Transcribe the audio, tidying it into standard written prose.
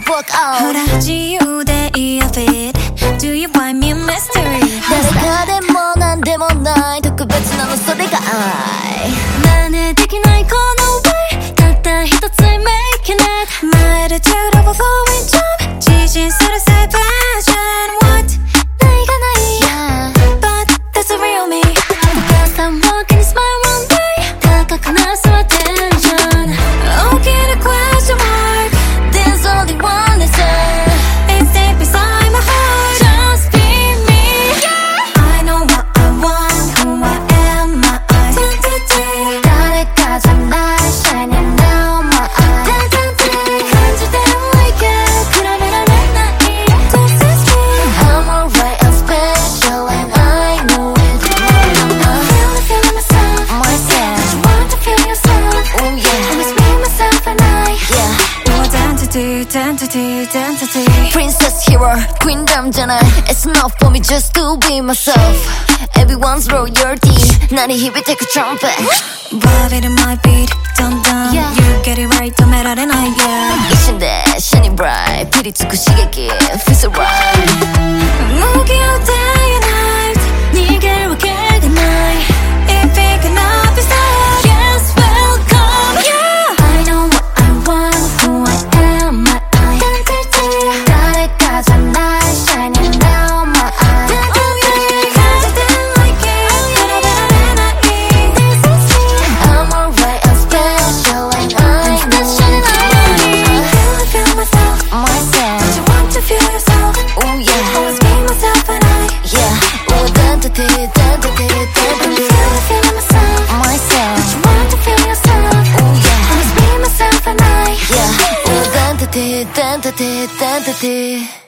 walk out ほら自由でいいよ fit Do you want me a mystery 誰かでもなんでもない特別なのそれが愛真似できないこの way たった一つ I make it Magnitude of a flowing jump 自信する say passion What ないがない But that's the real me Because I'm walking this my wrong way 高くなす attention 大きな question mark There's only one answer It's deep inside my heart Just be me I know what I want Who I am My identity 誰かじゃない Shining down my eyes 感じてもいけ比べられない This is me I'm alright, I'm special and I know it Feeling myself Myself You want to feel yourself Oh yeah Always be myself and I Yeah Identity Princess hero, queen 남잖아 It's enough for me just to be myself Everyone's royalty 나를響くtrumpet Vibe it in my beat Dum dum Yeah. You get it right止められない Yeah 이신데 shining bright 피리つく刺激 Feels alright 무기여 day and night 네게 와게가 나이 If it cannot be stopped Yes welcome Yeah I know what I want Who I am My identity 誰かじゃない Shining down my eyes Oh yeah 가질 땐 like it比べられない This is me I'm alright, I'm special and I know it Feel myself Myself Don't you want to feel yourself Oh yeah Always be myself and I Yeah identity Feel myself Myself Don't you want to feel yourself Oh yeah Always be myself and I Yeah identity